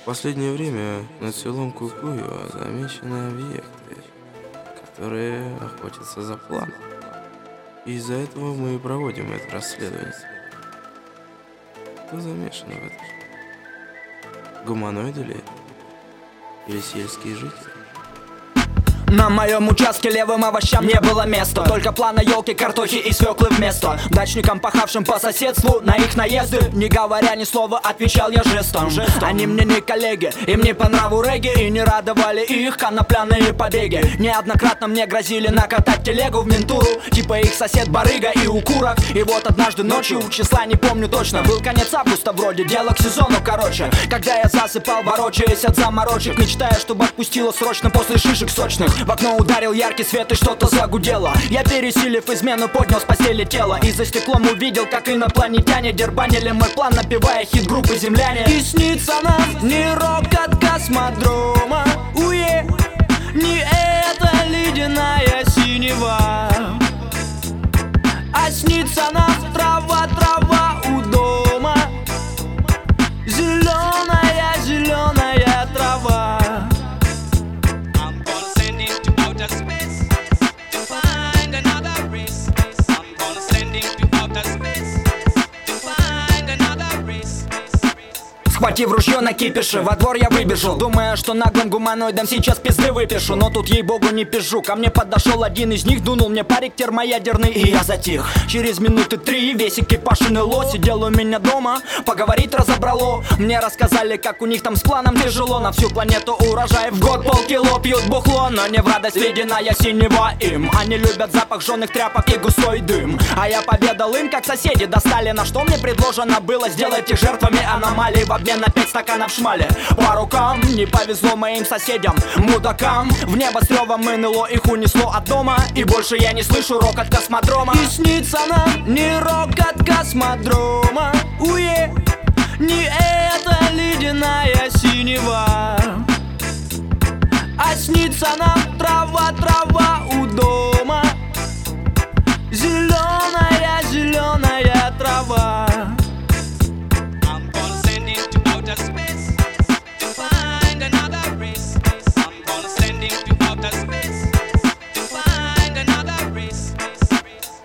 В последнее время над селом Кукуева замечены объекты, которые охотятся за планом. И из-за этого мы и проводим это расследование. Кто замешан в этом? Гуманоиды ли? Или сельские жители? На моем участке левым овощам не было места. Только плана елки, картохи и свеклы вместо. Дачникам, пахавшим по соседству на их наезды, не говоря ни слова, отвечал я жестом. Они мне не коллеги, им не по нраву регги, и не радовали их конопляные побеги. Неоднократно мне грозили накатать телегу в ментуру, типа их сосед барыга и укурок. И вот однажды ночью, числа не помню точно, был конец августа вроде, дело к сезону короче. Когда я засыпал, ворочаясь от заморочек, мечтая, чтобы отпустило срочно после шишек сочных. В окно ударил яркий свет и что-то загудело. Я, пересилив измену, поднял с постели тело и за стеклом увидел, как инопланетяне дербанили мой план, напевая хит группы «Земляне». И снится нам не рок от космодрома, уе, не эта ледяная синева, а снится нам трава, трава у дома, зеленая, зеленая трава. Схватив ружье на кипише, во двор я выбежал, думая, что наглым гуманоидам сейчас пизды выпишу. Но тут, ей-богу, не пизжу. Ко мне подошел один из них, дунул мне парик термоядерный, и я затих. Через минуты 3 весь экипаж НЛО сидел у меня дома, поговорить разобрало. Мне рассказали, как у них там с планом тяжело. На всю планету урожай в год полкило пьют бухло, но не в радость ледяная синева им. Они любят запах жженых тряпок и густой дым. А я поведал им, как соседи достали, на что мне предложено было сделать их жертвами аномалий в обмен на 5 стаканов шмали. По рукам не повезло моим соседям, мудакам. В небо с ревом НЛО их унесло от дома, и больше я не слышу рок от космодрома. И снится нам не рок от космодрома, уе, не эта ледяная синева, а снится нам